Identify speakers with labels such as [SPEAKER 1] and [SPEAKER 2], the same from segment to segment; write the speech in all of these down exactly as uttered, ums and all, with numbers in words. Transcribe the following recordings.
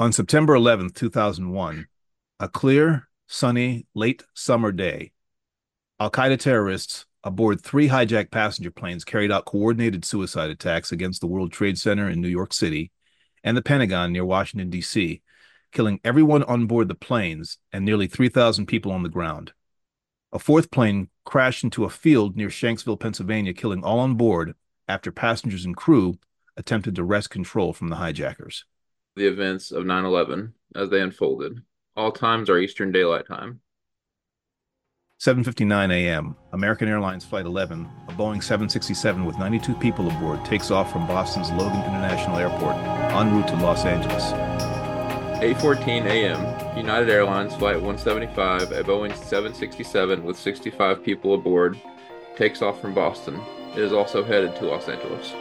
[SPEAKER 1] On September eleventh, two thousand one, a clear, sunny, late summer day, Al-Qaeda terrorists aboard three hijacked passenger planes carried out coordinated suicide attacks against the World Trade Center in New York City and the Pentagon near Washington, D C, killing everyone on board the planes and nearly three thousand people on the ground. A fourth plane crashed into a field near Shanksville, Pennsylvania, killing all on board after passengers and crew attempted to wrest control from the hijackers.
[SPEAKER 2] The events of nine eleven as they unfolded. All times are Eastern Daylight Time.
[SPEAKER 1] seven fifty-nine a.m., American Airlines Flight eleven, a Boeing seven sixty-seven with ninety-two people aboard, takes off from Boston's Logan International Airport en route to Los Angeles.
[SPEAKER 2] eight fourteen a.m., United Airlines Flight one seventy-five, a Boeing seven sixty-seven with sixty-five people aboard, takes off from Boston. It is also headed to Los Angeles.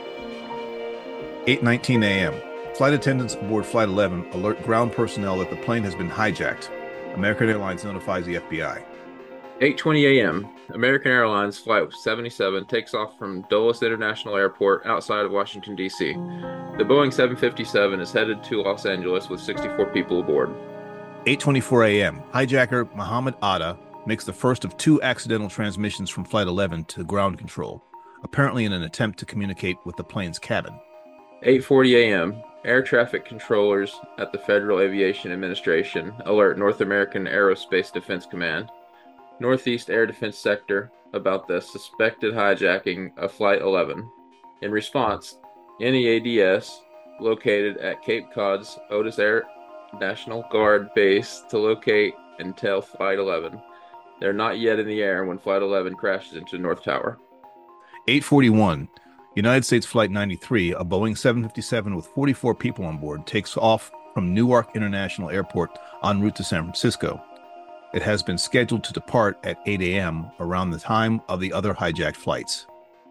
[SPEAKER 1] eight nineteen a.m., flight attendants aboard Flight eleven alert ground personnel that the plane has been hijacked. American Airlines notifies the F B I.
[SPEAKER 2] eight twenty a.m., American Airlines Flight seventy-seven takes off from Dulles International Airport outside of Washington, D C. The Boeing seven fifty-seven is headed to Los Angeles with sixty-four people aboard.
[SPEAKER 1] eight twenty-four a.m., hijacker Mohammed Atta makes the first of two accidental transmissions from Flight eleven to ground control, apparently in an attempt to communicate with the plane's cabin.
[SPEAKER 2] eight forty a.m., air traffic controllers at the Federal Aviation Administration alert North American Aerospace Defense Command, Northeast Air Defense Sector, about the suspected hijacking of Flight eleven. In response, N E A D S, located at Cape Cod's Otis Air National Guard Base, to locate and tell Flight eleven. They're not yet in the air when Flight eleven crashes into North Tower.
[SPEAKER 1] eight forty-one, United States Flight ninety-three, a Boeing seven fifty-seven with forty-four people on board, takes off from Newark International Airport en route to San Francisco. It has been scheduled to depart at eight a.m. around the time of the other hijacked flights.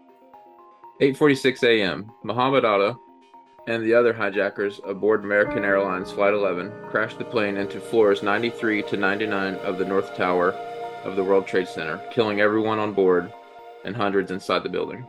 [SPEAKER 2] eight forty-six a.m., Mohammed Atta and the other hijackers aboard American Airlines Flight eleven crashed the plane into floors ninety-three to ninety-nine of the North Tower of the World Trade Center, killing everyone on board and hundreds inside the building.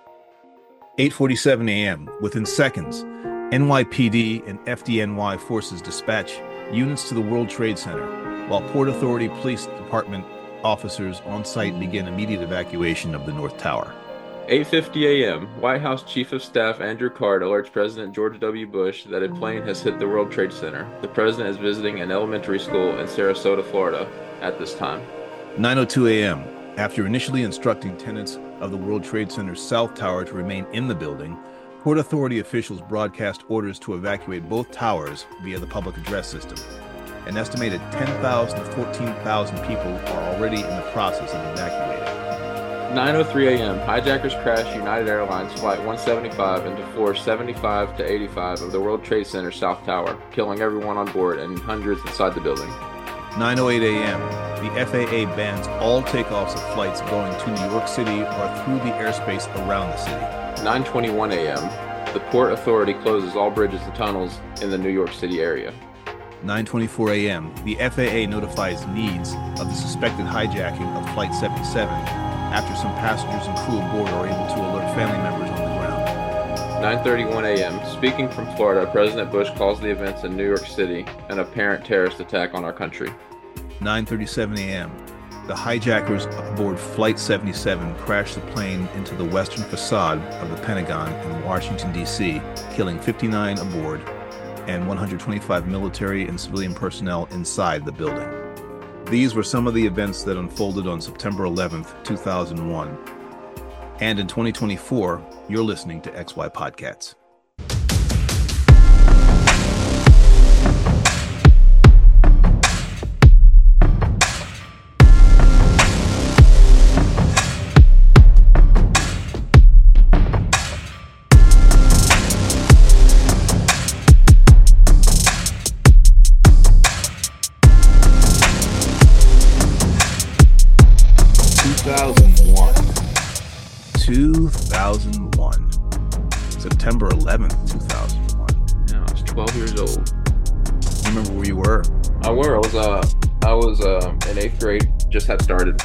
[SPEAKER 1] eight forty-seven a.m., within seconds, N Y P D and F D N Y forces dispatch units to the World Trade Center, while Port Authority Police Department officers on site begin immediate evacuation of the North Tower.
[SPEAKER 2] eight fifty a.m., White House Chief of Staff Andrew Card alerts President George W. Bush that a plane has hit the World Trade Center. The president is visiting an elementary school in Sarasota, Florida at this time.
[SPEAKER 1] nine oh two a.m., after initially instructing tenants of the World Trade Center's South Tower to remain in the building, Port Authority officials broadcast orders to evacuate both towers via the public address system. An estimated ten thousand to fourteen thousand people are already in the process of evacuating.
[SPEAKER 2] nine oh three a.m., hijackers crash United Airlines Flight one seventy-five into floors seventy-five to eighty-five of the World Trade Center South Tower, killing everyone on board and hundreds inside the building.
[SPEAKER 1] nine oh eight a.m., the F A A bans all takeoffs of flights going to New York City or through the airspace around the city.
[SPEAKER 2] nine twenty-one a.m., the Port Authority closes all bridges and tunnels in the New York City area.
[SPEAKER 1] nine twenty-four a.m., the F A A notifies needs of the suspected hijacking of Flight seventy-seven after some passengers and crew aboard are able to alert family members on the ground.
[SPEAKER 2] nine thirty-one a.m., speaking from Florida, President Bush calls the events in New York City an apparent terrorist attack on our country.
[SPEAKER 1] nine thirty-seven a.m., the hijackers aboard Flight seventy-seven crashed the plane into the western facade of the Pentagon in Washington, D C, killing fifty-nine aboard and one hundred twenty-five military and civilian personnel inside the building. These were some of the events that unfolded on September eleventh, two thousand one. And in twenty twenty-four, you're listening to X Y Podcasts. two thousand one. September eleventh, two thousand one.
[SPEAKER 2] Yeah, I was twelve years old.
[SPEAKER 1] You remember where you were?
[SPEAKER 2] I were. I was, uh, I was uh, in eighth grade, just had started.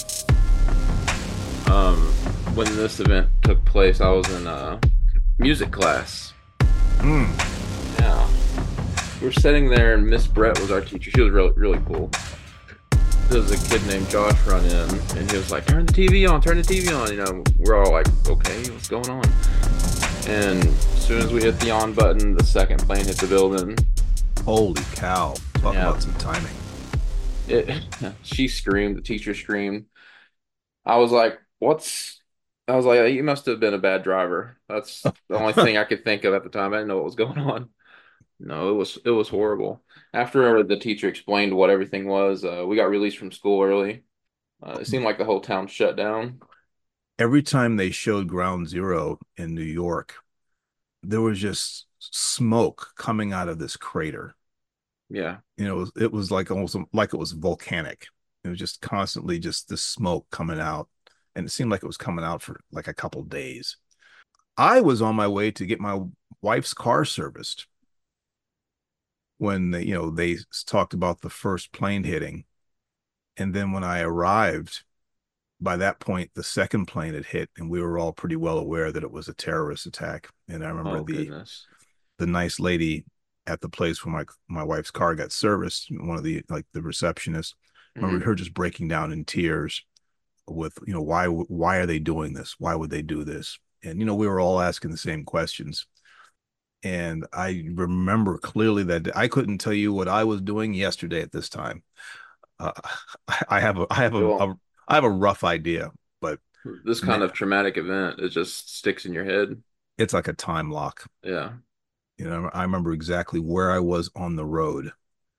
[SPEAKER 2] Um, when this event took place, I was in uh, music class.
[SPEAKER 1] Hmm.
[SPEAKER 2] Yeah. we're sitting there, and Miss Brett was our teacher. She was really really cool. There was a kid named Josh run in, and he was like, "Turn the T V on, turn the T V on." You know, we're all like, "Okay, what's going on?" And as soon as we hit the on button, the second plane hit the building.
[SPEAKER 1] Holy cow. Talk
[SPEAKER 2] Yeah,
[SPEAKER 1] about some timing.
[SPEAKER 2] it. She screamed. The teacher screamed. I was like, "What's?" I was like, "You must have been a bad driver." That's the only thing I could think of at the time. I didn't know what was going on. No, it was it was horrible. After the teacher explained what everything was, uh, we got released from school early. Uh, it seemed like the whole town shut down.
[SPEAKER 1] Every time they showed Ground Zero in New York, there was just smoke coming out of this crater.
[SPEAKER 2] Yeah.
[SPEAKER 1] You know, it was, it was like almost like it was volcanic. It was just constantly just this smoke coming out. And it seemed like it was coming out for like a couple days. I was on my way to get my wife's car serviced when they, you know, they talked about the first plane hitting. And then when I arrived, by that point, the second plane had hit, and we were all pretty well aware that it was a terrorist attack. And I remember
[SPEAKER 2] Oh
[SPEAKER 1] the
[SPEAKER 2] goodness.
[SPEAKER 1] the nice lady at the place where my my wife's car got serviced, one of the like the receptionists, I remember
[SPEAKER 2] Hmm.
[SPEAKER 1] her just breaking down in tears with, you know, why why are they doing this? Why would they do this? And you know, we were all asking the same questions. And I remember clearly that I couldn't tell you what I was doing yesterday at this time. Uh, I have a I have a,
[SPEAKER 2] Well,
[SPEAKER 1] a I have a rough idea, but
[SPEAKER 2] this kind
[SPEAKER 1] man,
[SPEAKER 2] of traumatic event, it just sticks in your head.
[SPEAKER 1] it's like a time lock.
[SPEAKER 2] Yeah.
[SPEAKER 1] You know, I remember exactly where I was on the road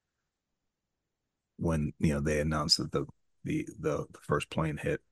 [SPEAKER 1] when, you know, they announced that the the the, the first plane hit.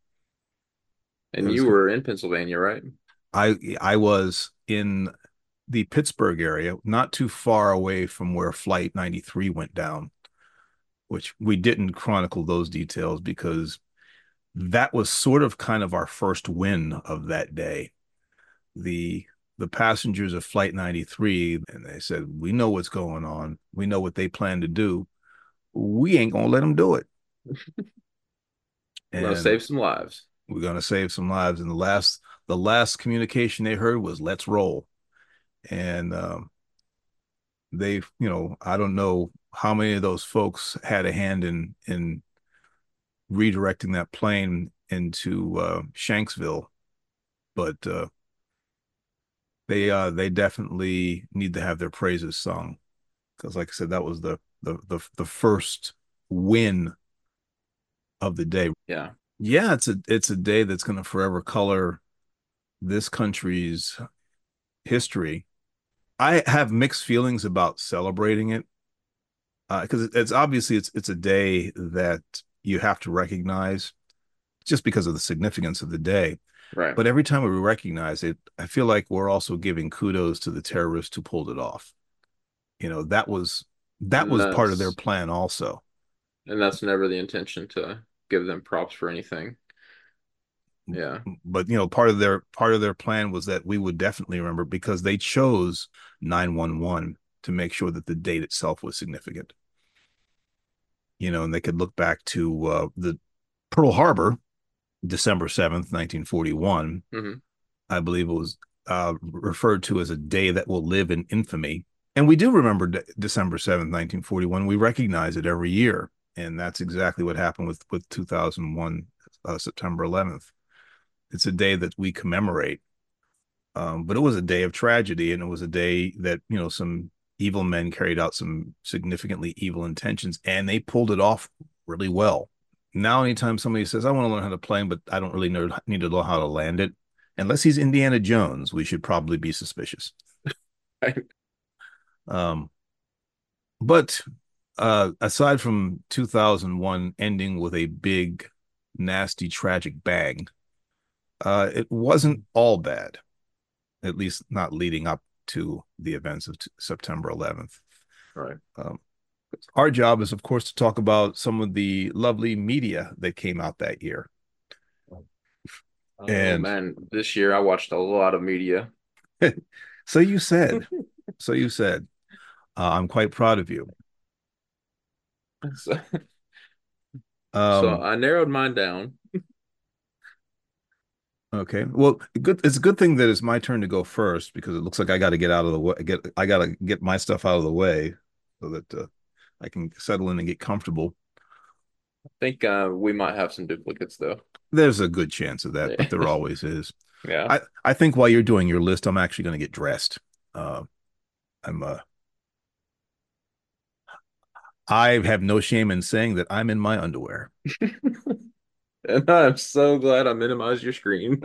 [SPEAKER 1] It
[SPEAKER 2] And
[SPEAKER 1] was
[SPEAKER 2] you were in Pennsylvania, right?
[SPEAKER 1] I I was in the Pittsburgh area, not too far away from where Flight ninety-three went down, which we didn't chronicle those details because that was sort of kind of our first win of that day. The the passengers of Flight ninety-three, and they said, "We know what's going on. We know what they plan to do. We ain't gonna let them do it."
[SPEAKER 2] We're gonna
[SPEAKER 1] And
[SPEAKER 2] save some lives.
[SPEAKER 1] we're gonna save some lives. And the last the last communication they heard was "Let's roll." And um, they, you know, I don't know how many of those folks had a hand in in redirecting that plane into uh, Shanksville, but uh, they uh, they definitely need to have their praises sung because, like I said, that was the the the, the first win of the day.
[SPEAKER 2] Yeah.
[SPEAKER 1] Yeah, it's a it's a day that's going to forever color this country's history. I have mixed feelings about celebrating it because uh, it's obviously it's it's a day that you have to recognize just because of the significance of the day.
[SPEAKER 2] Right.
[SPEAKER 1] But every time we recognize it, I feel like we're also giving kudos to the terrorists who pulled it off. You know, that was that
[SPEAKER 2] And
[SPEAKER 1] was part of their
[SPEAKER 2] that's
[SPEAKER 1] plan also.
[SPEAKER 2] and that's never the intention to give them props for anything. Yeah.
[SPEAKER 1] But you know, part of their part of their plan was that we would definitely remember because they chose nine one one to make sure that the date itself was significant. You know, and they could look back to uh, the Pearl Harbor, December seventh, nineteen forty-one.
[SPEAKER 2] Hmm.
[SPEAKER 1] I believe it was uh, referred to as a day that will live in infamy. And we do remember De- December seventh, nineteen forty-one. We recognize it every year. And that's exactly what happened with, with two thousand one, uh, September eleventh. It's a day that we commemorate. Um, but it was a day of tragedy, and it was a day that, you know, some evil men carried out some significantly evil intentions, and they pulled it off really well. Now, anytime somebody says, "I want to learn how to plane, but I don't really know, need to know how to land it," unless he's Indiana Jones, we should probably be suspicious. Um, but uh, aside from two thousand one ending with a big, nasty, tragic bang, uh, it wasn't all bad, at least not leading up to the events of t- September eleventh.
[SPEAKER 2] Right.
[SPEAKER 1] Um, our job is, of course, to talk about some of the lovely media that came out that year.
[SPEAKER 2] Oh
[SPEAKER 1] And
[SPEAKER 2] man, this year I watched a lot of media.
[SPEAKER 1] so you said, so you said, uh, I'm quite proud of you.
[SPEAKER 2] So, so
[SPEAKER 1] Um,
[SPEAKER 2] I narrowed mine down.
[SPEAKER 1] okay. Well, good. It's a good thing that it's my turn to go first because it looks like I got to get out of the way. Get I got to get my stuff out of the way. so that uh, I can settle in and get comfortable.
[SPEAKER 2] I think uh, we might have some duplicates though.
[SPEAKER 1] There's a good chance of that, but
[SPEAKER 2] Yeah.
[SPEAKER 1] there always is.
[SPEAKER 2] Yeah.
[SPEAKER 1] I I think while you're doing your list, I'm actually going to get dressed. Uh, I'm uh, I have no shame in saying that I'm in my underwear.
[SPEAKER 2] And I'm so glad I minimized your screen.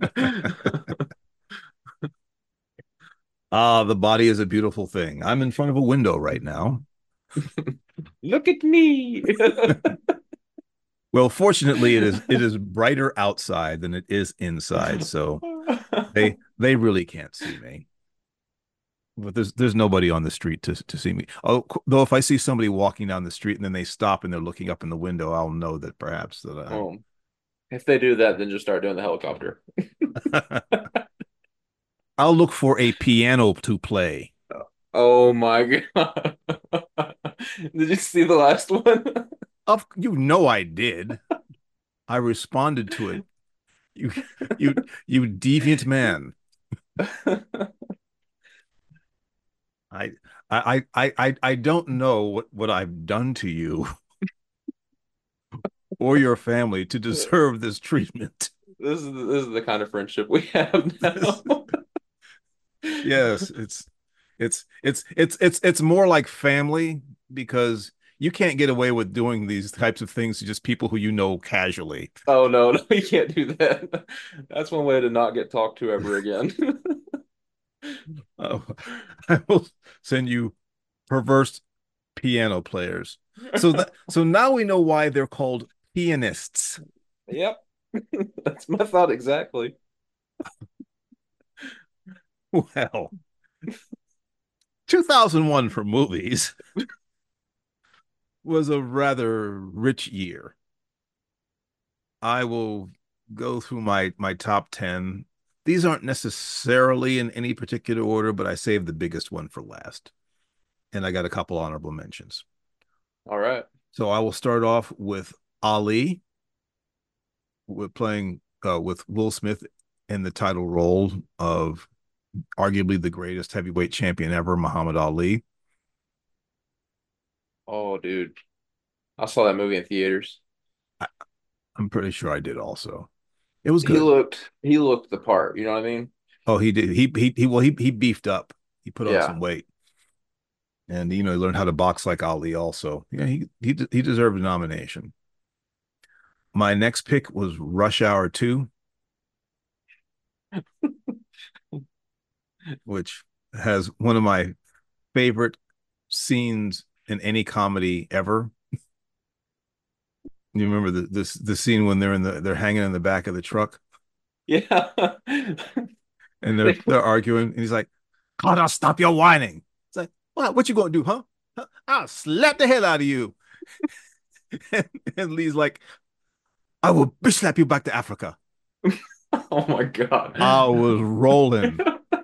[SPEAKER 1] Ah, the body is a beautiful thing. I'm in front of a window right now.
[SPEAKER 2] Look at me.
[SPEAKER 1] Well, fortunately, it is it is brighter outside than it is inside, so they they really can't see me. But there's there's nobody on the street to to see me. Oh, though if I see somebody walking down the street and then they stop and they're looking up in the window, I'll know that perhaps that I'm.
[SPEAKER 2] Um, if they do that, then just start doing the helicopter.
[SPEAKER 1] I'll look for a piano to play.
[SPEAKER 2] Oh my God. Did you see the last one?
[SPEAKER 1] Of you know I did. I responded to it. You you you deviant man. I I I I I don't know what what I've done to you or your family to deserve this treatment.
[SPEAKER 2] This is this is the kind of friendship we have now.
[SPEAKER 1] Yes, it's it's it's it's it's it's more like family because you can't get away with doing these types of things to just people who you know casually.
[SPEAKER 2] Oh no, no, you can't do that. That's one way to not get talked to ever again.
[SPEAKER 1] Uh, I will send you perverse piano players. So that so now we know why they're called pianists.
[SPEAKER 2] Yep. That's my thought exactly.
[SPEAKER 1] Well, two thousand one for movies was a rather rich year. I will go through my my top ten. These aren't necessarily in any particular order, but I saved the biggest one for last. And I got a couple honorable mentions.
[SPEAKER 2] All right.
[SPEAKER 1] So I will start off with Ali, with playing uh, with Will Smith in the title role of arguably the greatest heavyweight champion ever, Muhammad Ali.
[SPEAKER 2] Oh, dude. I saw that movie in theaters.
[SPEAKER 1] I, I'm pretty sure I did also. It was
[SPEAKER 2] He
[SPEAKER 1] good.
[SPEAKER 2] looked he looked the part, you know what I mean?
[SPEAKER 1] Oh, he did. He he he. Well, he he beefed up. He put on
[SPEAKER 2] Yeah.
[SPEAKER 1] some weight, and you know, he learned how to box like Ali. Also, yeah, he he he deserved a nomination. My next pick was Rush Hour Two, which has one of my favorite scenes in any comedy ever. You remember the this the scene when they're in the they're hanging in the back of the truck
[SPEAKER 2] Yeah.
[SPEAKER 1] and they're they're arguing, and he's like, "Carter, stop your whining." It's like, what? What you gonna do, huh? Huh? I'll slap the hell out of you. and, and Lee's like, "I will bitch slap you back to Africa."
[SPEAKER 2] Oh my God.
[SPEAKER 1] I was rolling.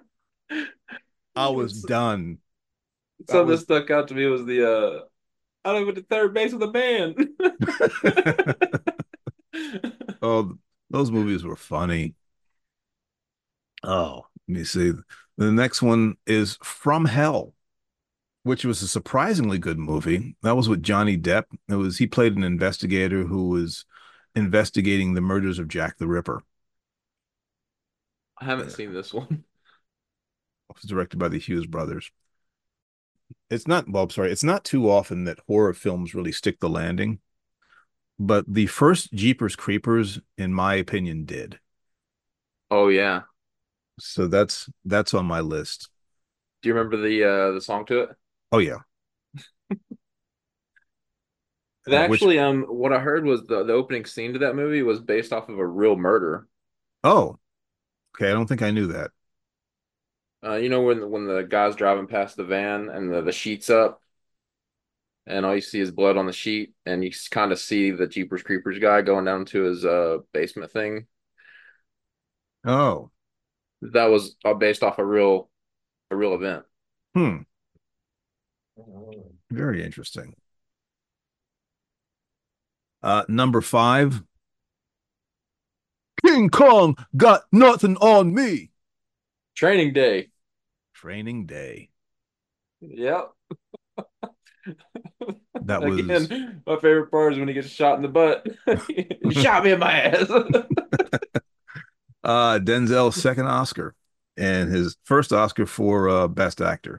[SPEAKER 1] I was
[SPEAKER 2] It's-
[SPEAKER 1] done. I
[SPEAKER 2] Something that
[SPEAKER 1] was.
[SPEAKER 2] stuck out to me was the uh I don't even the third base of the band.
[SPEAKER 1] Oh, those movies were funny. Oh, let me see. The next one is From Hell, which was a surprisingly good movie. That was with Johnny Depp. It was he played an investigator who was investigating the murders of Jack the Ripper.
[SPEAKER 2] I haven't
[SPEAKER 1] Yeah.
[SPEAKER 2] seen this one.
[SPEAKER 1] It was directed by the Hughes brothers. It's not, well, I'm sorry, it's not too often that horror films really stick the landing, but the first Jeepers Creepers, in my opinion, did.
[SPEAKER 2] Oh yeah.
[SPEAKER 1] So that's that's on my list.
[SPEAKER 2] Do you remember the uh the song to it?
[SPEAKER 1] Oh yeah.
[SPEAKER 2] They
[SPEAKER 1] Uh, which
[SPEAKER 2] actually um what I heard was the the opening scene to that movie was based off of a real murder.
[SPEAKER 1] oh, okay, I don't think I knew that.
[SPEAKER 2] Uh, you know when when the guy's driving past the van and the, the sheet's up and all you see is blood on the sheet and you kind of see the Jeepers Creepers guy going down to his uh basement thing.
[SPEAKER 1] Oh,
[SPEAKER 2] That was uh, based off a real a real event.
[SPEAKER 1] hmm, very interesting. Uh, number five, King Kong got nothing on me.
[SPEAKER 2] Training Day.
[SPEAKER 1] Training Day.
[SPEAKER 2] Yep.
[SPEAKER 1] That was
[SPEAKER 2] Again, my favorite part is when he gets shot in the butt. He shot me in my ass.
[SPEAKER 1] uh, Denzel's second Oscar and his first Oscar for uh, Best Actor.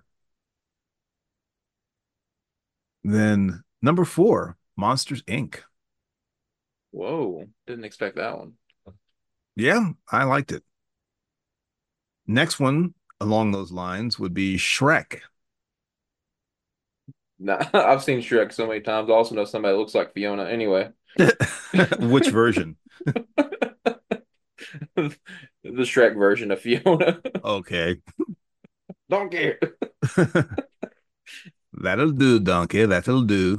[SPEAKER 1] Then number four, Monsters Inc.
[SPEAKER 2] Whoa, didn't expect that one.
[SPEAKER 1] Yeah, I liked it. Next one along those lines would be Shrek.
[SPEAKER 2] Nah, I've seen Shrek so many times. I also know somebody that looks like Fiona. Anyway,
[SPEAKER 1] Which version?
[SPEAKER 2] the Shrek version of Fiona.
[SPEAKER 1] Okay.
[SPEAKER 2] Don't care.
[SPEAKER 1] That'll do, donkey. That'll do.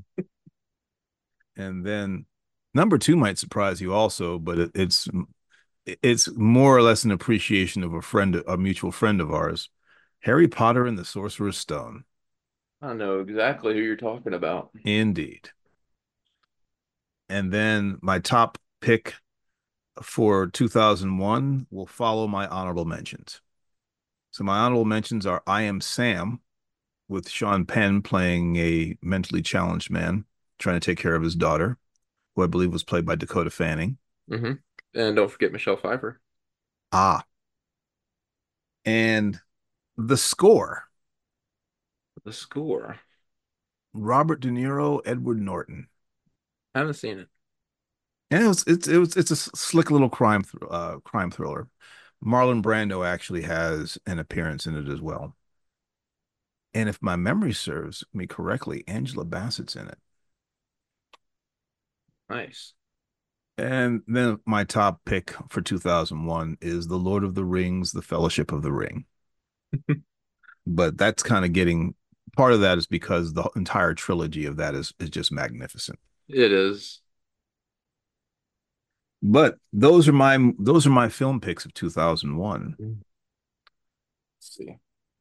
[SPEAKER 1] And then number two might surprise you also, but it, it's it's more or less an appreciation of a friend, a mutual friend of ours, Harry Potter and the Sorcerer's Stone.
[SPEAKER 2] I know exactly who you're talking about.
[SPEAKER 1] Indeed. And then my top pick for two thousand one will follow my honorable mentions. So my honorable mentions are I Am Sam with Sean Penn playing a mentally challenged man trying to take care of his daughter, who I believe was played by Dakota Fanning.
[SPEAKER 2] Hmm. And don't forget Michelle Pfeiffer.
[SPEAKER 1] Ah, and the score,
[SPEAKER 2] The Score.
[SPEAKER 1] Robert De Niro, Edward Norton.
[SPEAKER 2] I haven't seen it.
[SPEAKER 1] And it was it's it was it's a slick little crime thr uh, crime thriller. Marlon Brando actually has an appearance in it as well. And if my memory serves me correctly, Angela Bassett's in it.
[SPEAKER 2] Nice.
[SPEAKER 1] And then my top pick for two thousand one is The Lord of the Rings, The Fellowship of the Ring. But that's kind of getting part of that is because the entire trilogy of that is is just magnificent.
[SPEAKER 2] It is.
[SPEAKER 1] But those are my those are my film picks of two thousand one.
[SPEAKER 2] Let's see.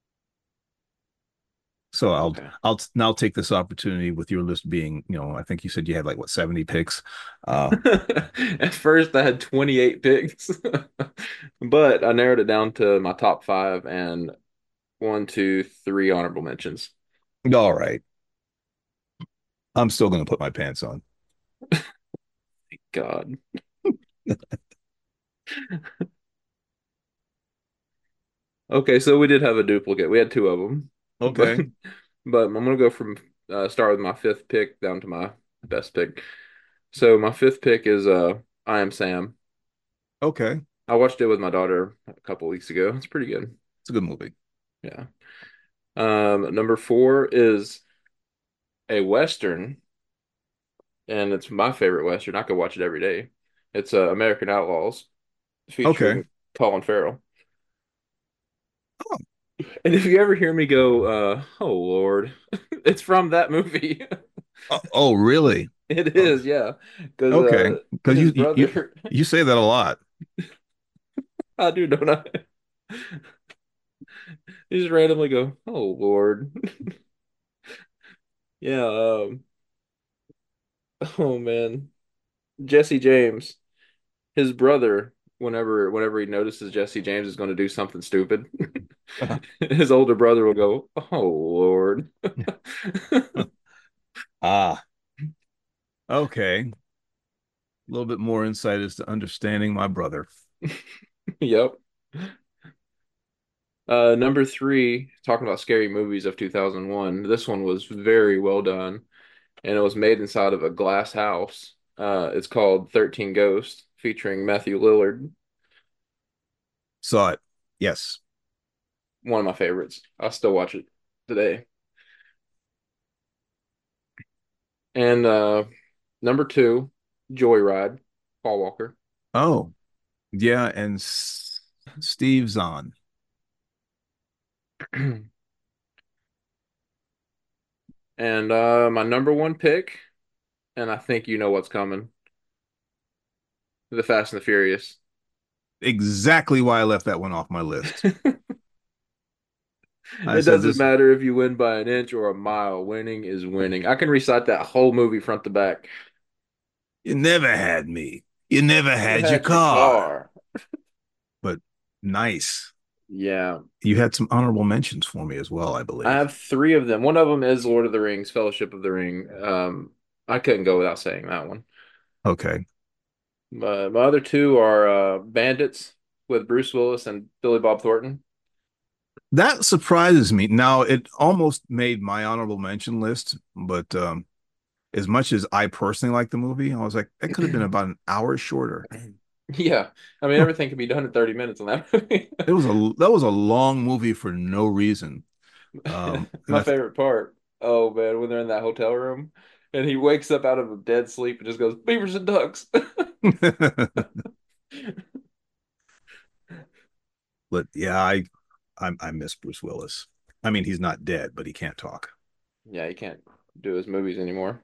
[SPEAKER 1] So I'll
[SPEAKER 2] Okay.
[SPEAKER 1] I'll now take this opportunity with your list being, you know, I think you said you had like what seventy picks. Uh
[SPEAKER 2] At first, I had twenty-eight picks, but I narrowed it down to my top five and one, two, three honorable mentions.
[SPEAKER 1] all right. I'm still going to put my pants on.
[SPEAKER 2] God. Okay, so we did have a duplicate. We had two of them, but
[SPEAKER 1] Okay.
[SPEAKER 2] but I'm gonna go from uh, start with my fifth pick down to my best pick. So my fifth pick is uh I Am Sam.
[SPEAKER 1] Okay.
[SPEAKER 2] I watched it with my daughter a couple weeks ago. It's pretty good.
[SPEAKER 1] It's a good movie.
[SPEAKER 2] Yeah. Um, number four is a Western, and it's my favorite Western. I could watch it every day. It's uh, American Outlaws
[SPEAKER 1] Okay.
[SPEAKER 2] featuring Colin Farrell. And if you ever hear me go, uh, oh Lord, it's from that movie.
[SPEAKER 1] Oh, oh really?
[SPEAKER 2] It
[SPEAKER 1] Oh,
[SPEAKER 2] is, yeah. Because
[SPEAKER 1] okay.
[SPEAKER 2] uh,
[SPEAKER 1] Because
[SPEAKER 2] his
[SPEAKER 1] you you
[SPEAKER 2] brother,
[SPEAKER 1] you say that a lot.
[SPEAKER 2] I do, don't I? You just randomly go, oh Lord. Yeah, um, oh man. Jesse James, his brother, whenever whenever he notices Jesse James is going to do something stupid, his older brother will go, "Oh Lord."
[SPEAKER 1] Ah, okay. A little bit more insight as to understanding my brother.
[SPEAKER 2] Yep. Uh, number three, talking about scary movies of two thousand one. This one was very well done, and it was made inside of a glass house. Uh, it's called thirteen Ghosts, featuring Matthew Lillard,
[SPEAKER 1] Saw it. Yes.
[SPEAKER 2] one of my favorites. I still watch it today. And uh, number two, Joyride, Paul Walker.
[SPEAKER 1] Oh, yeah. And S Steve Zahn.
[SPEAKER 2] And uh, my number one pick, and I think you know what's coming, The Fast and the Furious.
[SPEAKER 1] Exactly why I left that one off my list. I
[SPEAKER 2] It
[SPEAKER 1] said
[SPEAKER 2] doesn't
[SPEAKER 1] this.
[SPEAKER 2] matter if you win by an inch or a mile. Winning is winning. I can recite that whole movie front to back.
[SPEAKER 1] You never had me. You never
[SPEAKER 2] You
[SPEAKER 1] had your
[SPEAKER 2] had your
[SPEAKER 1] car.
[SPEAKER 2] car.
[SPEAKER 1] But nice.
[SPEAKER 2] Yeah,
[SPEAKER 1] You had some honorable mentions for me as well, I
[SPEAKER 2] I
[SPEAKER 1] believe.
[SPEAKER 2] have three of them. One of them is Lord of the Rings, Fellowship of the Ring. Um, I couldn't go without saying that one.
[SPEAKER 1] Okay.
[SPEAKER 2] My, my other two are uh, Bandits with Bruce Willis and Billy Bob Thornton.
[SPEAKER 1] That surprises me. Now, it almost made my honorable mention list, but um, as much as I personally like the movie, I was like, it could have been about an hour shorter.
[SPEAKER 2] Yeah, I mean everything can be done in thirty minutes in that movie.
[SPEAKER 1] It was a that was a long movie for no reason. Um, and
[SPEAKER 2] My
[SPEAKER 1] I th
[SPEAKER 2] favorite part, oh man, when they're in that hotel room and he wakes up out of a dead sleep and just goes, "Beavers and ducks."
[SPEAKER 1] but yeah, I, I I miss Bruce Willis. I mean, he's not dead, but he can't talk.
[SPEAKER 2] Yeah, he can't do his movies anymore.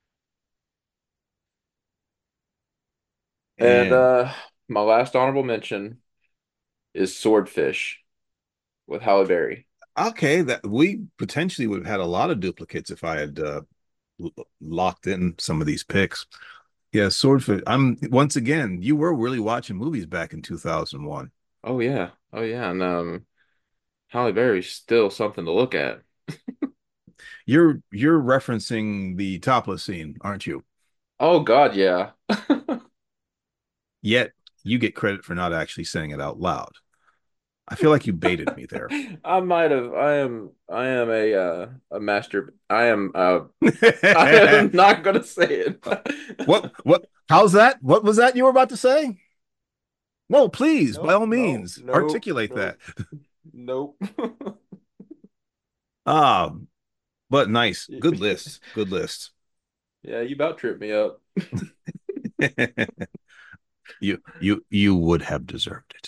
[SPEAKER 2] And
[SPEAKER 1] And
[SPEAKER 2] uh my last honorable mention is Swordfish with Halle Berry.
[SPEAKER 1] okay, that we potentially would have had a lot of duplicates if I had uh, locked in some of these picks. Yeah, Swordfish. I'm once again, you were really watching movies back in two thousand one.
[SPEAKER 2] Oh yeah. Oh yeah. And um Halle Berry's still something to look at.
[SPEAKER 1] You're you're referencing the topless scene, aren't you?
[SPEAKER 2] Oh God, yeah.
[SPEAKER 1] Yet you get credit for not actually saying it out loud. I feel like you baited me there.
[SPEAKER 2] I might have I am I am a uh a master I am uh I am not gonna say
[SPEAKER 1] what
[SPEAKER 2] it.
[SPEAKER 1] what how's that? What was that you were about to say? No, please, by
[SPEAKER 2] Nope,
[SPEAKER 1] all
[SPEAKER 2] no,
[SPEAKER 1] means,
[SPEAKER 2] nope,
[SPEAKER 1] articulate that.
[SPEAKER 2] nope, nope.
[SPEAKER 1] Um, but nice. Good list. Good list.
[SPEAKER 2] Yeah, you about tripped me up.
[SPEAKER 1] you you you would have deserved it.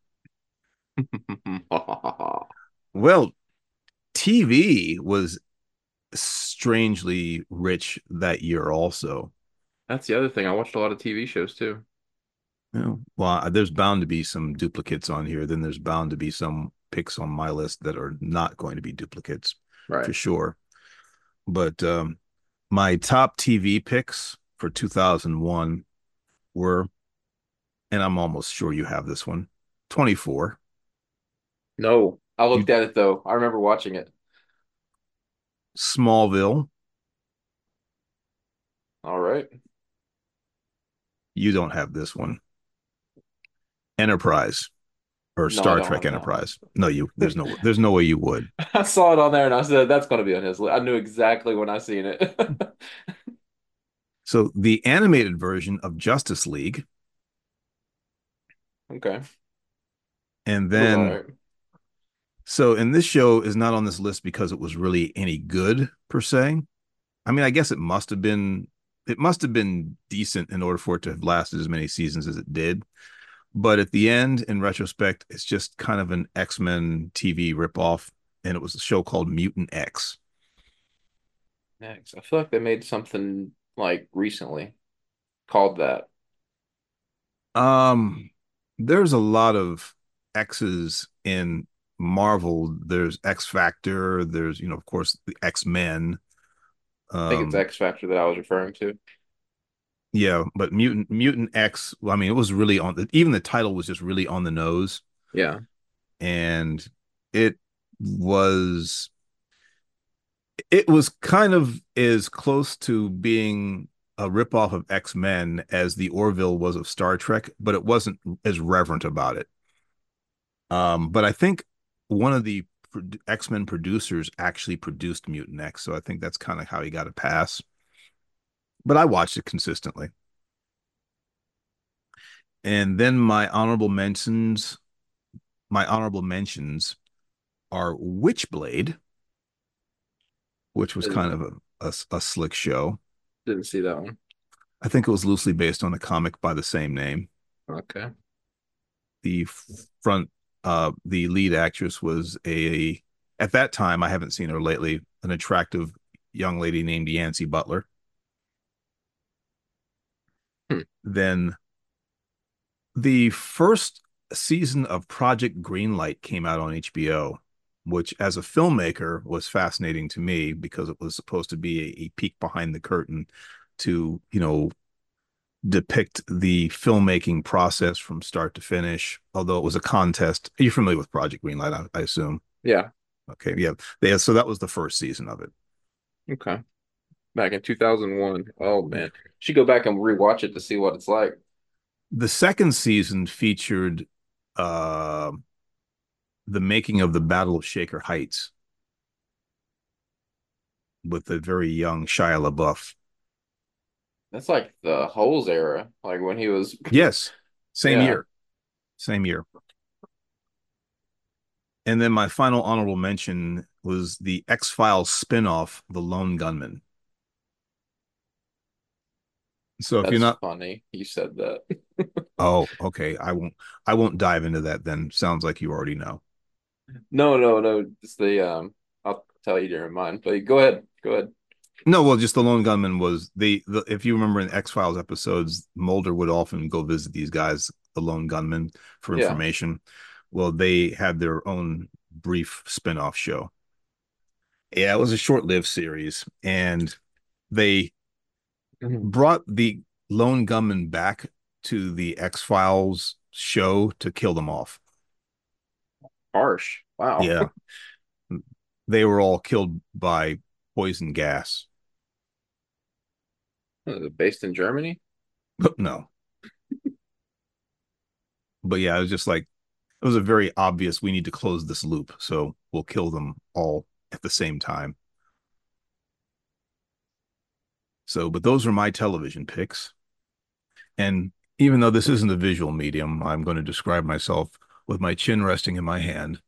[SPEAKER 1] Well, T V was strangely rich that year also.
[SPEAKER 2] That's the other thing. I watched a lot of T V shows too.
[SPEAKER 1] You know, well, there's bound to be some duplicates on here. Then there's bound to be some picks on my list that are not going to be duplicates
[SPEAKER 2] Right.
[SPEAKER 1] for sure. But um, my top T V picks for two thousand one were, and I'm almost sure you have this one, twenty-four.
[SPEAKER 2] No, I
[SPEAKER 1] You
[SPEAKER 2] looked at it though. I remember watching it.
[SPEAKER 1] Smallville.
[SPEAKER 2] All right.
[SPEAKER 1] You don't have this one. Enterprise or
[SPEAKER 2] No, I
[SPEAKER 1] Star
[SPEAKER 2] don't
[SPEAKER 1] Trek
[SPEAKER 2] have that one.
[SPEAKER 1] Enterprise. No, you. There's no. There's no way you would.
[SPEAKER 2] I saw it on there and I said that's gonna be on his list. I knew exactly when I seen it.
[SPEAKER 1] So the animated version of Justice League,
[SPEAKER 2] Okay.
[SPEAKER 1] and
[SPEAKER 2] It was all
[SPEAKER 1] then
[SPEAKER 2] right.
[SPEAKER 1] so and this show is not on this list because it was really any good per se. I mean, I guess it must have been it must have been decent in order for it to have lasted as many seasons as it did. But at the end, in retrospect, it's just kind of an X-Men T V ripoff, and it was a show called Mutant X.
[SPEAKER 2] Next. I feel like they made something like recently called that.
[SPEAKER 1] Um, there's a lot of X's in Marvel. There's X Factor. There's, you know, of course, the X-Men.
[SPEAKER 2] I think it's
[SPEAKER 1] Um,
[SPEAKER 2] X Factor that I was referring to.
[SPEAKER 1] yeah, but Mutant Mutant X. Well, I mean, it was really on the even the title was just really on the nose,
[SPEAKER 2] Yeah.
[SPEAKER 1] and it was it was kind of as close to being a ripoff of X-Men as the Orville was of Star Trek, but it wasn't as reverent about it. Um, but I think one of the X-Men producers actually produced Mutant X, so I think that's kind of how he got a pass. But I watched it consistently. And then my honorable mentions, my honorable mentions are Witchblade, which was kind
[SPEAKER 2] Didn't
[SPEAKER 1] of a, a, a slick show.
[SPEAKER 2] didn't see that one.
[SPEAKER 1] I think it was loosely based on a comic by the same name.
[SPEAKER 2] Okay.
[SPEAKER 1] The front, uh, the lead actress was a, at that time, I haven't seen her lately, an attractive young lady named Yancy Butler.
[SPEAKER 2] Hmm.
[SPEAKER 1] Then the first season of Project Greenlight came out on H B O, which as a filmmaker was fascinating to me because it was supposed to be a, a peek behind the curtain to, you know, depict the filmmaking process from start to finish, although it was a contest. Are you familiar with Project Greenlight, I, I assume?
[SPEAKER 2] Yeah.
[SPEAKER 1] Okay, yeah. They, so that was the first season of it.
[SPEAKER 2] Okay. Back in two thousand one. Oh man. Should go back and rewatch it to see what it's like.
[SPEAKER 1] The second season featured uh, the making of the Battle of Shaker Heights with the very young Shia LaBeouf.
[SPEAKER 2] That's like the Holes era, like when he was,
[SPEAKER 1] Yes, same
[SPEAKER 2] yeah.
[SPEAKER 1] year, same year. And then my final honorable mention was the X-Files spinoff, The Lone Gunman. So if you're
[SPEAKER 2] That's
[SPEAKER 1] not,
[SPEAKER 2] funny. You said that.
[SPEAKER 1] oh, okay, I won't, I won't dive into that then. Sounds like you already know.
[SPEAKER 2] No, no, no. It's the um. I'll tell you during mine. But go ahead. Go ahead.
[SPEAKER 1] No, well, just The Lone Gunman was the, the if you remember in X-Files episodes, Mulder would often go visit these guys, the lone gunmen, for
[SPEAKER 2] Yeah.
[SPEAKER 1] information. Well, they had their own brief spin-off show. Yeah, it was a short-lived series, and they
[SPEAKER 2] Mhm.
[SPEAKER 1] brought the lone gunman back to the X-Files show to kill them off.
[SPEAKER 2] Harsh. Wow.
[SPEAKER 1] Yeah, they were all killed by poison gas.
[SPEAKER 2] Based in Germany?
[SPEAKER 1] No, but yeah, it was just like it was a very obvious we need to close this loop, so we'll kill them all at the same time. So, but those are my television picks. And even though this isn't a visual medium, I'm going to describe myself with my chin resting in my hand.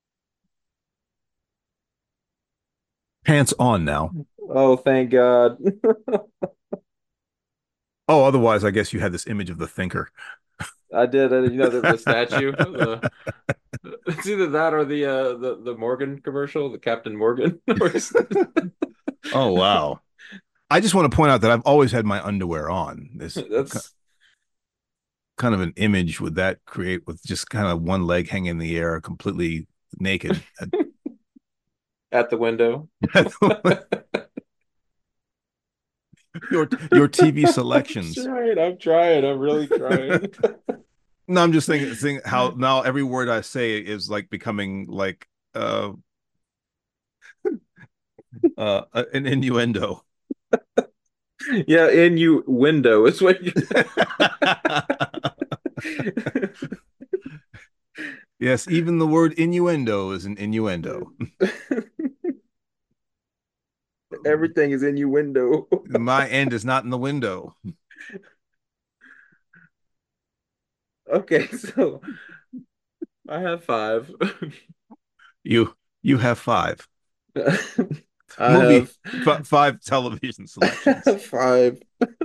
[SPEAKER 1] Pants on now.
[SPEAKER 2] Oh, thank God.
[SPEAKER 1] Oh, otherwise, I guess you had this image of the thinker.
[SPEAKER 2] I did. uh, You know the, the statue. The, it's either that or the uh the the Morgan commercial, the Captain Morgan.
[SPEAKER 1] Oh, wow. I just want to point out that I've always had my underwear on. This
[SPEAKER 2] That's
[SPEAKER 1] kind of an image would that create with just kind of one leg hanging in the air, completely naked.
[SPEAKER 2] at the window.
[SPEAKER 1] your your T V
[SPEAKER 2] I'm
[SPEAKER 1] selections.
[SPEAKER 2] trying. I'm trying. I'm really trying.
[SPEAKER 1] No, I'm just thinking, thinking how now every word I say is like becoming like uh uh an innuendo.
[SPEAKER 2] Yeah, in you window is what you
[SPEAKER 1] Yes, even the word innuendo is an innuendo.
[SPEAKER 2] everything is in you window.
[SPEAKER 1] My end is not in the window.
[SPEAKER 2] Okay, so I have five.
[SPEAKER 1] You you have five
[SPEAKER 2] I
[SPEAKER 1] movie
[SPEAKER 2] have
[SPEAKER 1] f- five television selections.
[SPEAKER 2] five.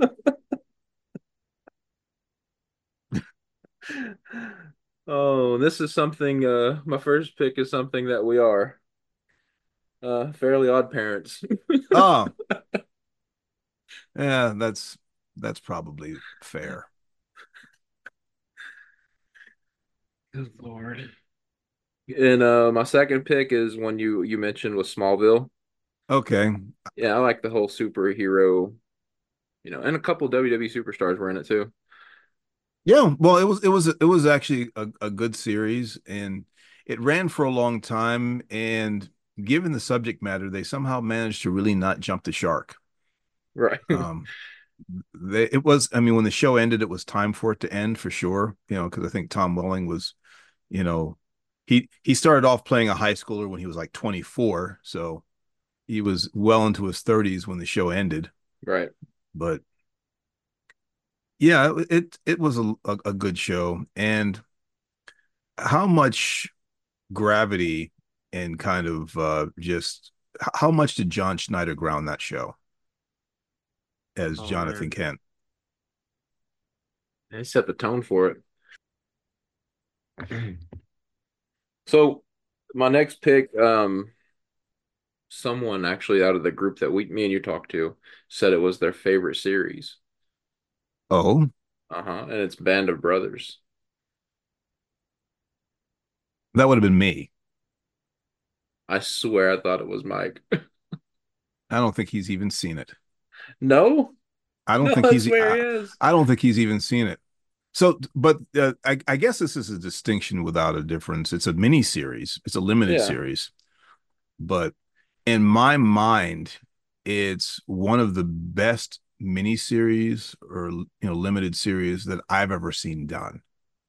[SPEAKER 2] Oh, this is something uh my first pick is something that we are. Uh Fairly Odd Parents.
[SPEAKER 1] Oh, yeah, that's that's probably fair.
[SPEAKER 2] Good Lord. And uh my second pick is one you you mentioned was Smallville.
[SPEAKER 1] Okay.
[SPEAKER 2] Yeah, I like the whole superhero, you know, and a couple W W E superstars were in it too.
[SPEAKER 1] Yeah, well, it was it was it was actually a, a good series, and it ran for a long time. And given the subject matter, they somehow managed to really not jump the shark.
[SPEAKER 2] Right.
[SPEAKER 1] Um, they, it was, I mean, when the show ended, it was time for it to end for sure. You know, because I think Tom Welling was, you know, he he started off playing a high schooler when he was like twenty-four, so he was well into his thirties when the show ended.
[SPEAKER 2] Right.
[SPEAKER 1] But yeah, it it, it was a, a a good show, and how much gravity and kind of uh, just how much did John Schneider ground that show as
[SPEAKER 2] Oh
[SPEAKER 1] Jonathan
[SPEAKER 2] man.
[SPEAKER 1] Kent?
[SPEAKER 2] They set the tone for it. So my next pick, um, someone actually out of the group that we me and you talked to said it was their favorite series.
[SPEAKER 1] Oh,
[SPEAKER 2] Uh-huh. And it's Band of Brothers.
[SPEAKER 1] that would have been me.
[SPEAKER 2] I swear I thought it was Mike.
[SPEAKER 1] I don't think he's even seen it.
[SPEAKER 2] No?
[SPEAKER 1] I don't
[SPEAKER 2] No,
[SPEAKER 1] think
[SPEAKER 2] I
[SPEAKER 1] he's
[SPEAKER 2] swear
[SPEAKER 1] I,
[SPEAKER 2] he is.
[SPEAKER 1] I don't think he's even seen it. So, but uh, I, I guess this is a distinction without a difference. It's a mini series. It's a limited
[SPEAKER 2] Yeah.
[SPEAKER 1] series, but in my mind, it's one of the best miniseries or you know limited series that I've ever seen done.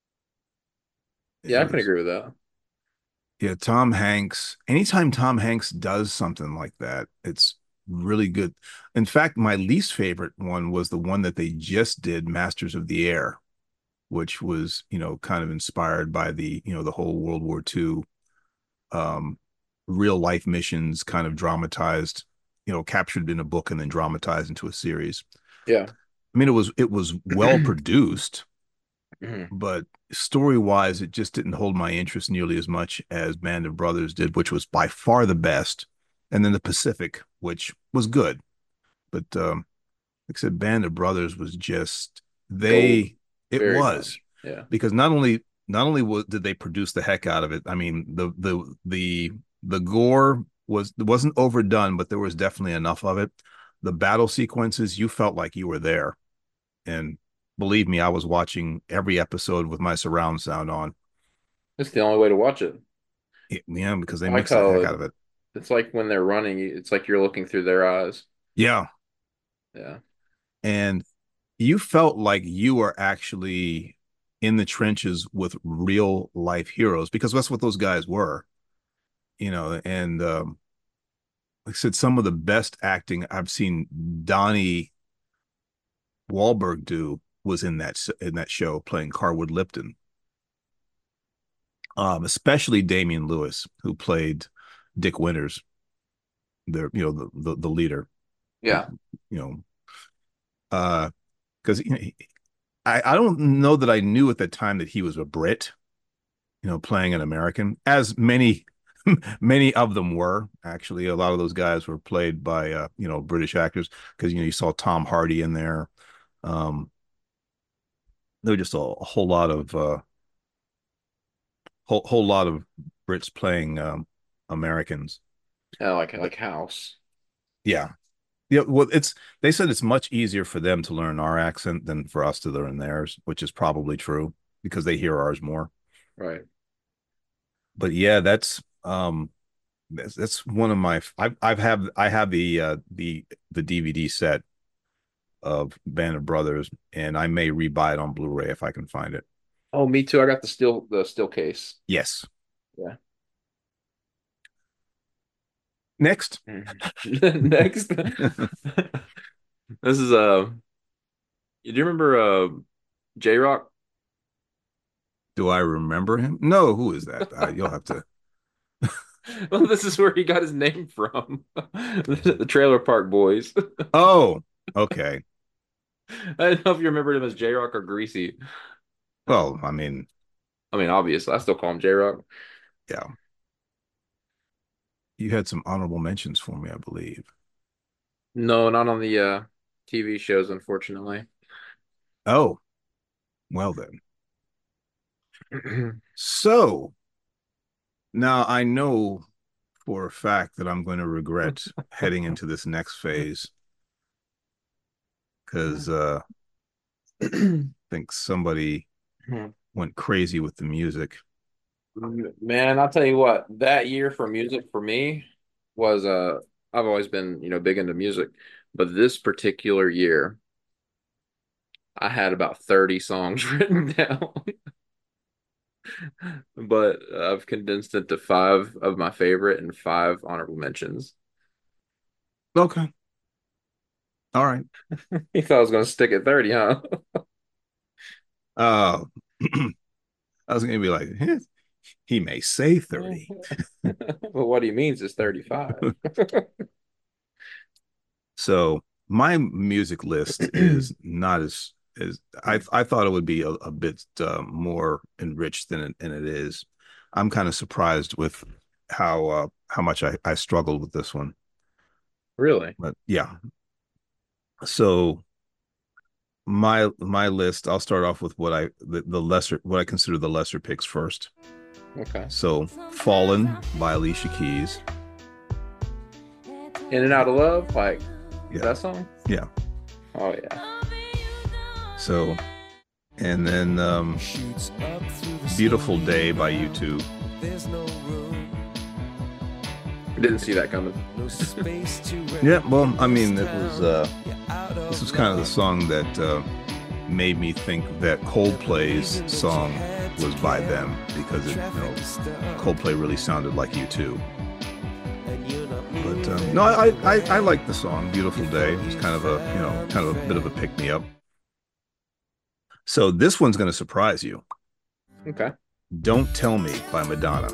[SPEAKER 1] It
[SPEAKER 2] Yeah, I can
[SPEAKER 1] was
[SPEAKER 2] agree with that.
[SPEAKER 1] yeah, Tom Hanks. Anytime Tom Hanks does something like that, it's really good. In fact, my least favorite one was the one that they just did, Masters of the Air, which was you know kind of inspired by the you know the whole World War two um, real life missions, kind of dramatized, you know, captured in a book and then dramatized into a series.
[SPEAKER 2] Yeah.
[SPEAKER 1] I mean, it was it was well produced,
[SPEAKER 2] Mhm.
[SPEAKER 1] but story wise, it just didn't hold my interest nearly as much as Band of Brothers did, which was by far the best. And then the Pacific, which was good, but um, like I said, Band of Brothers was just
[SPEAKER 2] Gold.
[SPEAKER 1] they it
[SPEAKER 2] Very
[SPEAKER 1] was
[SPEAKER 2] much. Yeah.
[SPEAKER 1] because not only not only was, did they produce the heck out of it. I mean the the the the gore was it wasn't overdone, but there was definitely enough of it. The battle sequences, you felt like you were there, and believe me, I was watching every episode with my surround sound on.
[SPEAKER 2] It's the only way to watch it.
[SPEAKER 1] Yeah, because they
[SPEAKER 2] I like
[SPEAKER 1] mix the
[SPEAKER 2] how
[SPEAKER 1] heck
[SPEAKER 2] it,
[SPEAKER 1] out of it.
[SPEAKER 2] it's like when they're running, it's like you're looking through their eyes.
[SPEAKER 1] Yeah,
[SPEAKER 2] Yeah.
[SPEAKER 1] and you felt like you were actually in the trenches with real life heroes because that's what those guys were, you know. And um, like I said, some of the best acting I've seen Donnie Wahlberg do was in that in that show playing Carwood Lipton. Um, especially Damian Lewis, who played Dick Winters, the you know the the, the leader, who
[SPEAKER 2] Yeah.
[SPEAKER 1] you know, uh, because you know, I I don't know that I knew at the time that he was a Brit, you know, playing an American, as many many of them were actually. A lot of those guys were played by uh, you know British actors because you know you saw Tom Hardy in there. Um, there were just a, a whole lot of uh, whole whole lot of Brits playing um, Americans.
[SPEAKER 2] Yeah, like
[SPEAKER 1] But
[SPEAKER 2] like House.
[SPEAKER 1] yeah, yeah. Well, it's they said it's much easier for them to learn our accent than for us to learn theirs, which is probably true because they hear ours more.
[SPEAKER 2] Right.
[SPEAKER 1] But yeah, that's um that's, that's one of my I've I've have I have the uh the the D V D set of Band of Brothers, and I may rebuy it on Blu-ray if I can find it.
[SPEAKER 2] Oh, me too. I got the still the still case.
[SPEAKER 1] Yes.
[SPEAKER 2] Yeah.
[SPEAKER 1] Next.
[SPEAKER 2] Mhm. Next. This is uh do you remember uh J-Rock?
[SPEAKER 1] Do I remember him? No, who is that? Uh, you'll have to.
[SPEAKER 2] Well, this is where he got his name from. The Trailer Park Boys.
[SPEAKER 1] Oh, okay.
[SPEAKER 2] I don't know if you remembered him as J-Rock or Greasy.
[SPEAKER 1] Well, I mean,
[SPEAKER 2] I mean, obviously, I still call him J-Rock.
[SPEAKER 1] yeah, you had some honorable mentions for me, I believe.
[SPEAKER 2] No, not on the uh T V shows, unfortunately.
[SPEAKER 1] Oh, well then. So now I know for a fact that I'm going to regret heading into this next phase because uh, I think somebody went crazy with the music.
[SPEAKER 2] Man, I'll tell you what, that year for music for me was uh I've always been, you know, big into music, but this particular year I had about thirty songs written down. But I've condensed it to five of my favorite and five honorable mentions.
[SPEAKER 1] Okay. All right.
[SPEAKER 2] You thought I was going to stick at thirty, huh?
[SPEAKER 1] Uh, I was going to be like, eh, he may say thirty.
[SPEAKER 2] Well, what he means is thirty-five.
[SPEAKER 1] So my music list is not as as I I thought it would be a, a bit uh, more enriched than it, than it is. I'm kind of surprised with how uh, how much I, I struggled with this one.
[SPEAKER 2] Really?
[SPEAKER 1] But yeah. So my my list, I'll start off with what I the, the lesser what I consider the lesser picks first.
[SPEAKER 2] Okay.
[SPEAKER 1] So Fallen by Alicia Keys.
[SPEAKER 2] In and Out of Love, like
[SPEAKER 1] Yeah.
[SPEAKER 2] that song?
[SPEAKER 1] Yeah.
[SPEAKER 2] Oh yeah.
[SPEAKER 1] So, and then um, Beautiful Day by U two.
[SPEAKER 2] Didn't see that coming.
[SPEAKER 1] Yeah, well, I mean, it was uh, this was kind of the song that uh, made me think that Coldplay's song was by them because it, you know, Coldplay really sounded like U two. But um, no, I, I I like the song "Beautiful Day." It's kind of a you know kind of a bit of a pick me up. So this one's going to surprise you.
[SPEAKER 2] Okay.
[SPEAKER 1] "Don't Tell Me" by Madonna.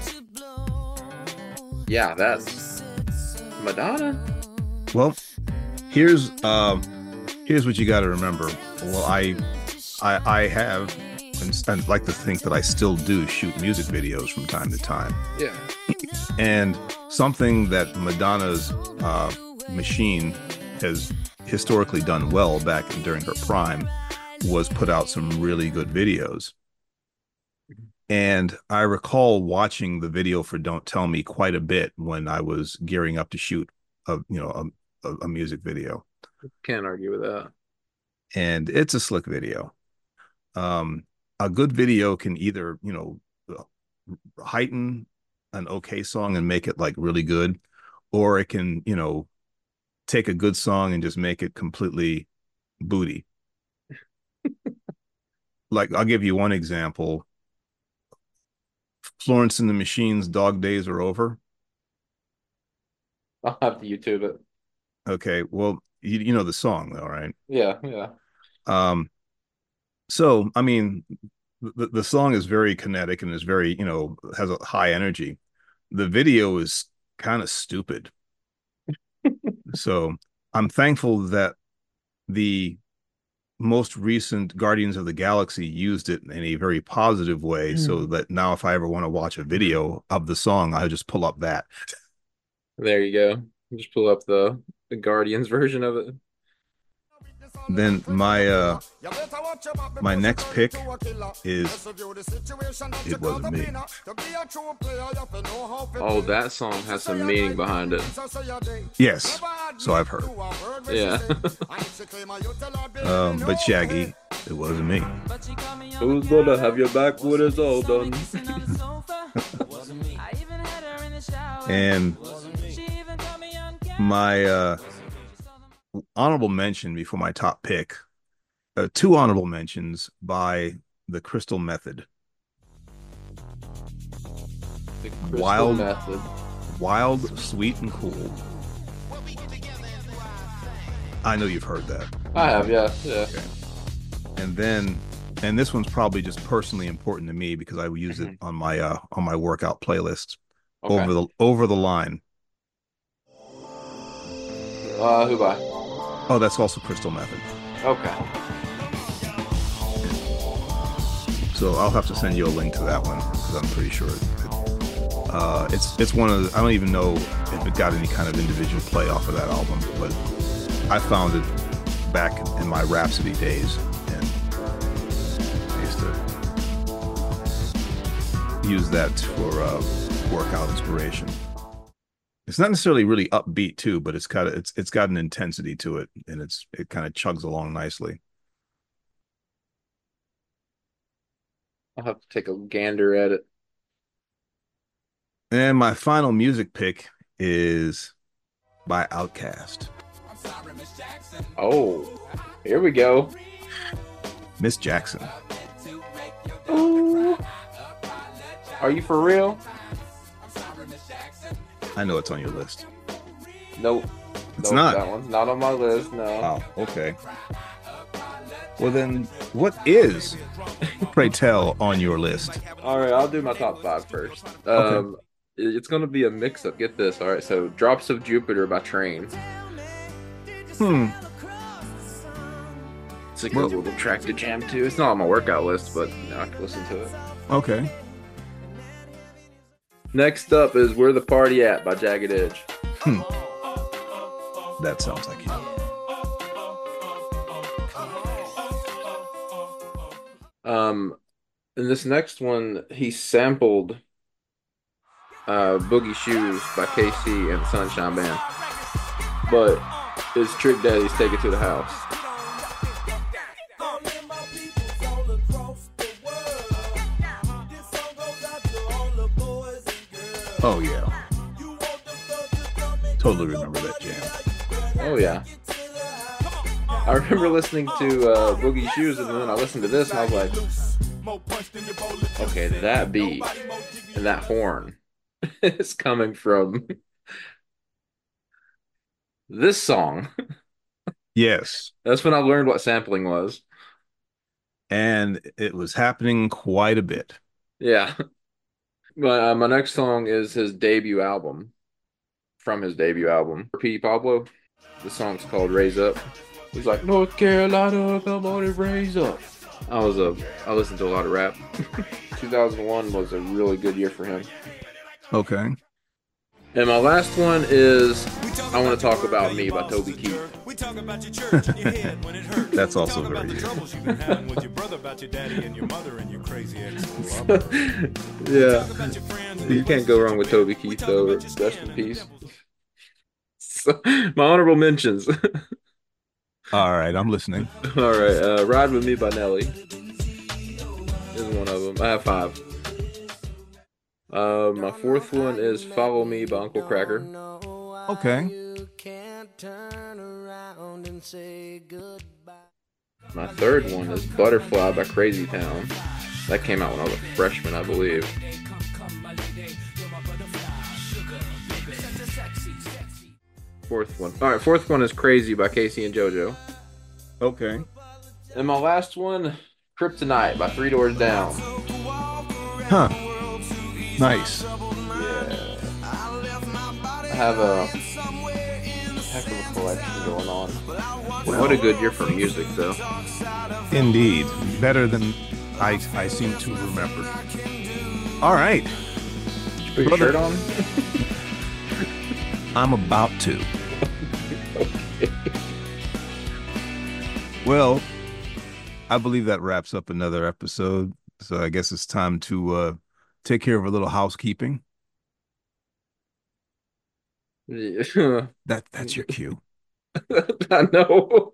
[SPEAKER 2] Yeah, that's Madonna.
[SPEAKER 1] Well, here's um here's what you got to remember. Well, I I I have and I'd like to think that I still do shoot music videos from time to time.
[SPEAKER 2] Yeah.
[SPEAKER 1] And something that Madonna's uh, machine has historically done well back during her prime was put out some really good videos. And I recall watching the video for "Don't Tell Me" quite a bit when I was gearing up to shoot a you know a, a music video.
[SPEAKER 2] Can't argue with that.
[SPEAKER 1] And it's a slick video. Um, a good video can either you know heighten an okay song and make it like really good, or it can you know take a good song and just make it completely booty. Like, I'll give you one example. Florence and the Machine's "Dog Days Are Over."
[SPEAKER 2] I'll have to YouTube it.
[SPEAKER 1] Okay, well, you, you know the song though, right?
[SPEAKER 2] Yeah, yeah.
[SPEAKER 1] Um, so I mean, the, the song is very kinetic and is very, you know, has a high energy. The video is kind of stupid. So I'm thankful that the most recent Guardians of the Galaxy used it in a very positive way, mm. so that now if I ever want to watch a video of the song, I just pull up that.
[SPEAKER 2] There you go. Just pull up the, the Guardians version of it.
[SPEAKER 1] Then my uh my next pick is "It Wasn't Me."
[SPEAKER 2] Oh, that song has some meaning behind it.
[SPEAKER 1] Yes, so I've heard.
[SPEAKER 2] Yeah.
[SPEAKER 1] um, but Shaggy, "It Wasn't Me."
[SPEAKER 2] Who's gonna have your back when it's all done?
[SPEAKER 1] And my uh honorable mention before my top pick, uh, two honorable mentions by the Crystal Method.
[SPEAKER 2] The Crystal
[SPEAKER 1] Wild
[SPEAKER 2] Method.
[SPEAKER 1] Wild, Sweet and Cool. I know you've heard that.
[SPEAKER 2] I have, yeah, yeah.
[SPEAKER 1] Okay. And then, and this one's probably just personally important to me because I will use it on my uh on my workout playlists. Okay. Over the Over the Line.
[SPEAKER 2] Uh, who by?
[SPEAKER 1] Oh, that's also Crystal Method.
[SPEAKER 2] Okay.
[SPEAKER 1] So I'll have to send you a link to that one because I'm pretty sure it, uh, it's it's one of the, I don't even know if it got any kind of individual play off of that album, but I found it back in my Rhapsody days, and I used to use that for uh, workout inspiration. It's not necessarily really upbeat too, but it's got it's it's got an intensity to it, and it's it kind of chugs along nicely.
[SPEAKER 2] I'll have to take a gander at it.
[SPEAKER 1] And my final music pick is by Outkast.
[SPEAKER 2] Oh, here we go.
[SPEAKER 1] Miss Jackson.
[SPEAKER 2] Oh, are you for real?
[SPEAKER 1] I know it's on your list.
[SPEAKER 2] Nope.
[SPEAKER 1] It's
[SPEAKER 2] nope,
[SPEAKER 1] not.
[SPEAKER 2] That one's not on my list, no.
[SPEAKER 1] Oh, okay. Well then, what is, pray tell, on your list?
[SPEAKER 2] All right, I'll do my top five first. Um,
[SPEAKER 1] okay.
[SPEAKER 2] It's going to be a mix-up. Get this. All right, so Drops of Jupiter by Train.
[SPEAKER 1] Hmm.
[SPEAKER 2] It's a good well, little track to jam to. It's not on my workout list, but you know, I can listen to it.
[SPEAKER 1] Okay.
[SPEAKER 2] Next up is Where the Party At by Jagged Edge.
[SPEAKER 1] Hmm. That sounds like you.
[SPEAKER 2] Um, in this next one, he sampled uh, Boogie Shoes by K C and Sunshine Band. But it's Trick Daddy's Take It to the House.
[SPEAKER 1] Oh yeah. Totally remember that jam.
[SPEAKER 2] Oh yeah. I remember listening to uh, Boogie Shoes, and then I listened to this, and I was like, okay, that beat and that horn is coming from this song.
[SPEAKER 1] Yes.
[SPEAKER 2] That's when I learned what sampling was.
[SPEAKER 1] And it was happening quite a bit.
[SPEAKER 2] Yeah. My, uh, my next song is his debut album, from his debut album, P. Pablo. The song's called Raise Up. He's like, North Carolina, come on and raise up. I was a, I listened to a lot of rap. two thousand one was a really good year for him.
[SPEAKER 1] Okay.
[SPEAKER 2] And my last one is I Want to Talk About Me by Toby Keith.
[SPEAKER 1] That's also very good.
[SPEAKER 2] Yeah. You can't go wrong with Toby Keith, though. Rest in peace. So, my honorable mentions.
[SPEAKER 1] All right, I'm listening.
[SPEAKER 2] All right. Uh, Ride With Me by Nelly is one of them. I have five. Uh, my fourth one is Follow Me by Uncle Kracker.
[SPEAKER 1] Okay.
[SPEAKER 2] My third one is Butterfly by Crazy Town. That came out when I was a freshman, I believe. Fourth one. All right, fourth one is Crazy by Casey and JoJo.
[SPEAKER 1] Okay.
[SPEAKER 2] And my last one, Kryptonite by Three Doors Down.
[SPEAKER 1] Huh. Nice.
[SPEAKER 2] Yeah. I have a heck of a collection going on. Well, what a good year for music, though.
[SPEAKER 1] Indeed. Better than I I seem to remember. All right.
[SPEAKER 2] Put your shirt on?
[SPEAKER 1] I'm about to.
[SPEAKER 2] Okay.
[SPEAKER 1] Well, I believe that wraps up another episode. So I guess it's time to uh, take care of a little housekeeping.
[SPEAKER 2] Yeah.
[SPEAKER 1] That that's your cue.
[SPEAKER 2] I know.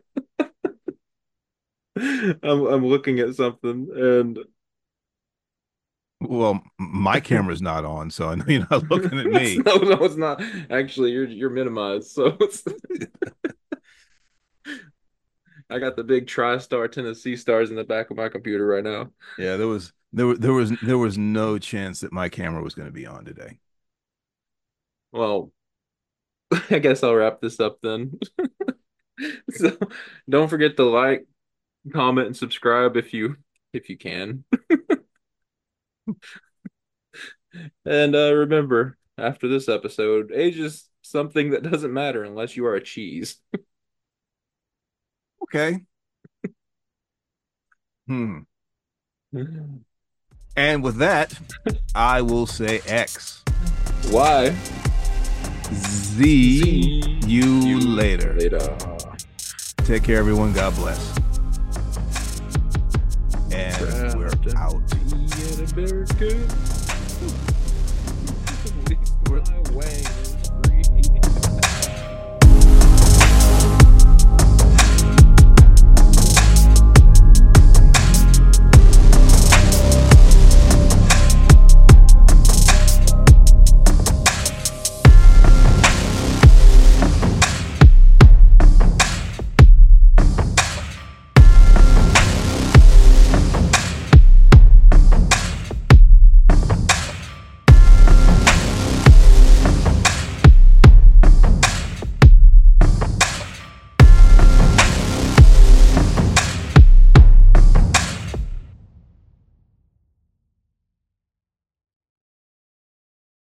[SPEAKER 2] I'm I'm looking at something, and
[SPEAKER 1] Well, my camera's not on, so I know you're not looking at me.
[SPEAKER 2] no, no, it's not. Actually, you're you're minimized, so it's I got the big TriStar Tennessee stars in the back of my computer right now.
[SPEAKER 1] Yeah, there was there was there was there was no chance that my camera was going to be on today.
[SPEAKER 2] Well, I guess I'll wrap this up then. So don't forget to like, comment, and subscribe if you if you can. And uh, remember, after this episode, age is something that doesn't matter unless you are a cheese.
[SPEAKER 1] Okay. Hmm. And with that, I will say X.
[SPEAKER 2] Why?
[SPEAKER 1] Z,
[SPEAKER 2] Z
[SPEAKER 1] you,
[SPEAKER 2] you
[SPEAKER 1] later.
[SPEAKER 2] Later.
[SPEAKER 1] Take care, everyone. God bless. And we're out.
[SPEAKER 2] America. We're away.